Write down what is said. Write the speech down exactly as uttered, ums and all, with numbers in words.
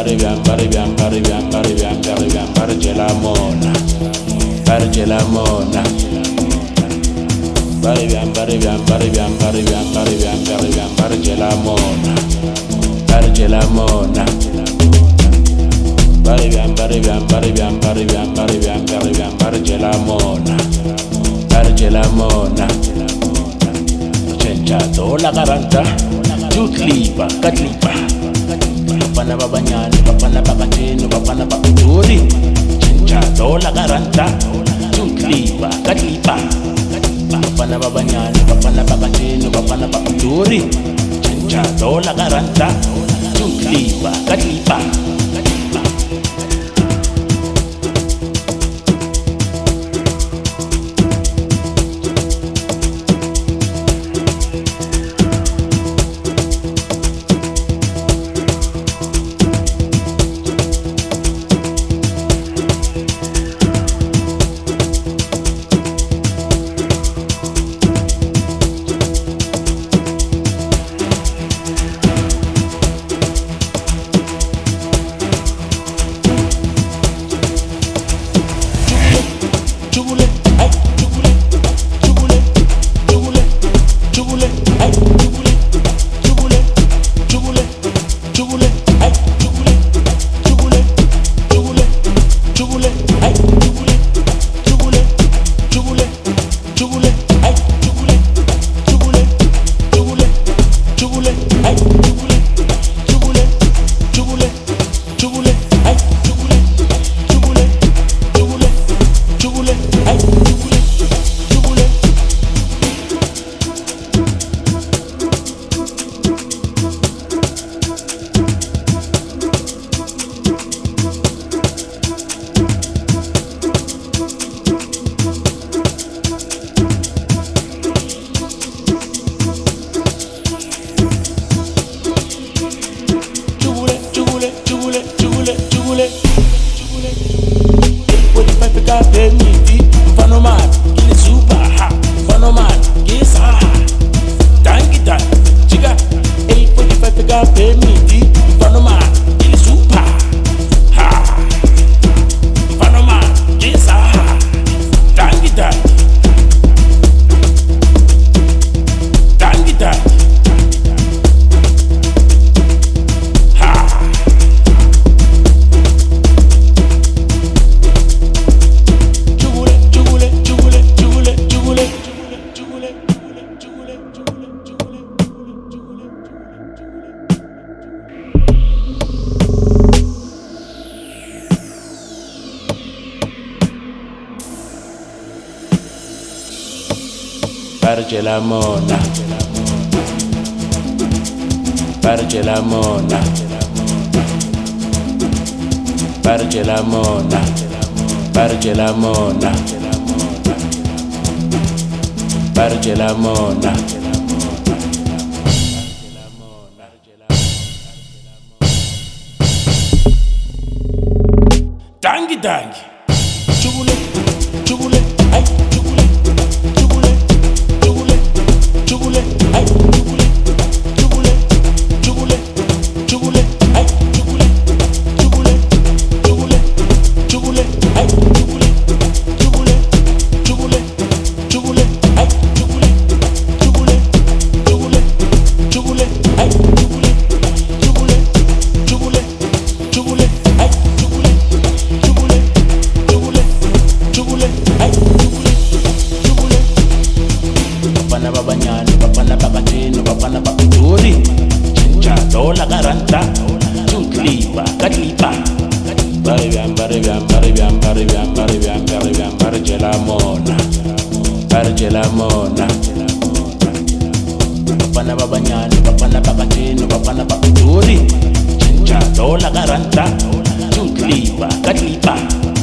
baribiam baribiam baribiam baribiam baribiam bargelamona bargelamona baribiam baribiam baribiam baribiam baribiam baribiam bargelamona bargelamona baribiam baribiam baribiam baribiam baribiam baribiam bargelamona bargelamona chenchato la garanta tutlipa katlipa bafana babanyane bafana bakatsheni bafana bakuduri chenchato la garanta tutlipa katlipa bafana babanyane bafana bakatsheni bafana bakuduri chenchato la garanta tutlipa katlipa Bargelamona Bargelamona Bargelamona Bargelamona Bargelamona Dangi dangi Chubule Chubule ay Chubule Chubule Chubule Chubule ay Chubule Chubule Chubule Chubule ay Chubule Chubule Chubule Chubule ay Chubule Chubule Chubule Chubule ay Chubule Chubule Chubule Chubule ay Chubule Chubule Chubule Chubule ay Chubule Chubule Chubule Chubule ay Chubule Chubule bafana babanyane bafana bakatsheni bafana bakuduri chenchato la garanta tutlipa katlipa baribiam baribiam baribiam baribiam baribiam baribiam bargelamona bargelamona bafana babanyane bafana bakatsheni bafana bakuduri chenchato la garanta tutlipa katlipa